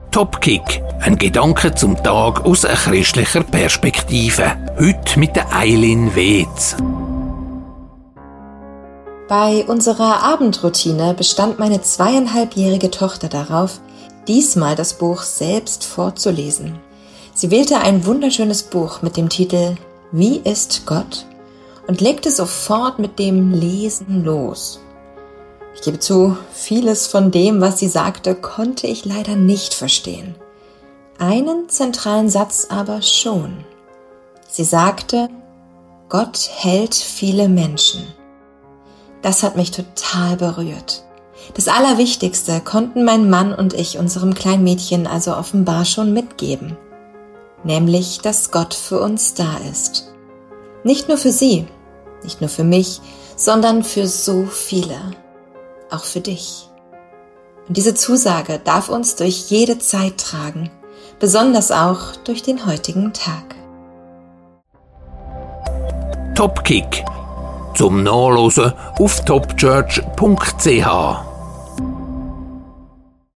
Topkick, ein Gedanke zum Tag aus einer christlicher Perspektive. Heute mit der Eileen Weetz. Bei unserer Abendroutine bestand meine 2,5-jährige Tochter darauf, diesmal das Buch selbst vorzulesen. Sie wählte ein wunderschönes Buch mit dem Titel »Wie ist Gott?« und legte sofort mit dem Lesen los. Ich gebe zu, vieles von dem, was sie sagte, konnte ich leider nicht verstehen. Einen zentralen Satz aber schon. Sie sagte, Gott hält viele Menschen. Das hat mich total berührt. Das Allerwichtigste konnten mein Mann und ich unserem kleinen Mädchen also offenbar schon mitgeben. Nämlich, dass Gott für uns da ist. Nicht nur für sie, nicht nur für mich, sondern für so viele. Auch für dich. Und diese Zusage darf uns durch jede Zeit tragen, besonders auch durch den heutigen Tag. Topkick. Zum Nachlesen auf topchurch.ch